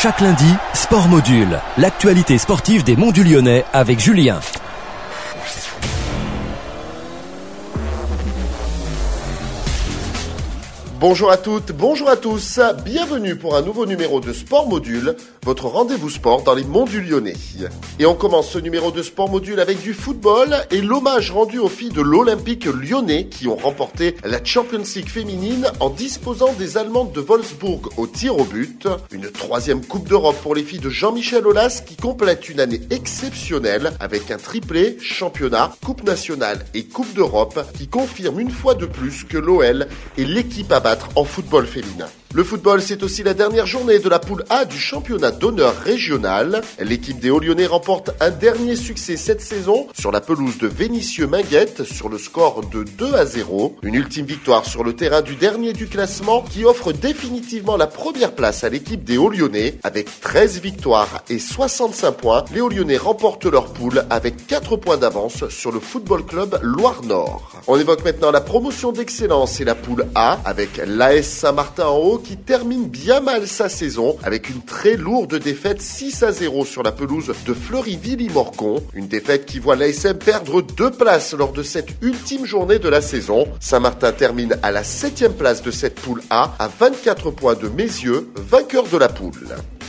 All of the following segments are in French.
Chaque lundi, Sport Module, l'actualité sportive des Monts du Lyonnais avec Julien. Bonjour à toutes, bonjour à tous, bienvenue pour un nouveau numéro de Sport Module, votre rendez-vous sport dans les Monts du Lyonnais. Et on commence ce numéro de Sport Module avec du football et l'hommage rendu aux filles de l'Olympique lyonnais qui ont remporté la Champions League féminine en disposant des Allemandes de Wolfsburg au tir au but. Une troisième Coupe d'Europe pour les filles de Jean-Michel Aulas qui complète une année exceptionnelle avec un triplé, championnat, Coupe nationale et Coupe d'Europe qui confirme une fois de plus que l'OL est l'équipe à battre en football féminin. Le football, c'est aussi la dernière journée de la poule A du championnat d'honneur régional. L'équipe des Hauts-Lyonnais remporte un dernier succès cette saison sur la pelouse de Vénissieux-Minguette sur le score de 2-0. Une ultime victoire sur le terrain du dernier du classement qui offre définitivement la première place à l'équipe des Hauts-Lyonnais. Avec 13 victoires et 65 points, les Hauts-Lyonnais remportent leur poule avec 4 points d'avance sur le Football Club Loire-Nord. On évoque maintenant la promotion d'excellence et la poule A avec l'AS Saint-Martin en haut qui termine bien mal sa saison avec une très lourde défaite 6-0 sur la pelouse de Fleury-Villy-Morcon. Une défaite qui voit l'ASM perdre 2 places lors de cette ultime journée de la saison. Saint-Martin termine à la 7e place de cette poule A à 24 points de Mézieux, vainqueur de la poule.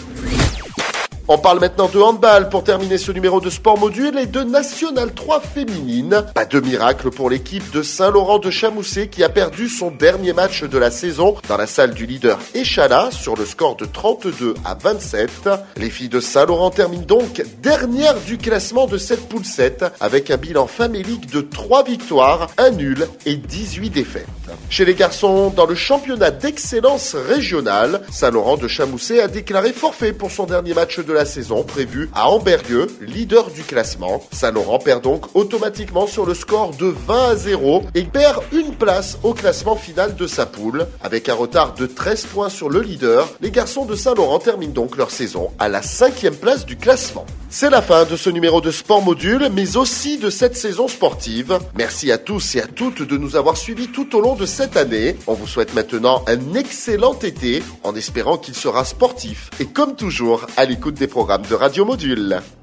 On parle maintenant de handball pour terminer ce numéro de Sport Module et de National 3 féminine. Pas de miracle pour l'équipe de Saint-Laurent de Chamousset qui a perdu son dernier match de la saison dans la salle du leader Échalas sur le score de 32-27. Les filles de Saint-Laurent terminent donc dernière du classement de cette poule 7 avec un bilan famélique de 3 victoires, 1 nul et 18 défaites. Chez les garçons, dans le championnat d'excellence régionale, Saint-Laurent de Chamousset a déclaré forfait pour son dernier match de la saison prévu à Ambergueux, leader du classement. Saint-Laurent perd donc automatiquement sur le score de 20-0 et perd une place au classement final de sa poule. Avec un retard de 13 points sur le leader, les garçons de Saint-Laurent terminent donc leur saison à la 5e place du classement. C'est la fin de ce numéro de Sport Module, mais aussi de cette saison sportive. Merci à tous et à toutes de nous avoir suivis tout au long de cette année. On vous souhaite maintenant un excellent été, en espérant qu'il sera sportif et comme toujours à l'écoute des programmes de Radio Module.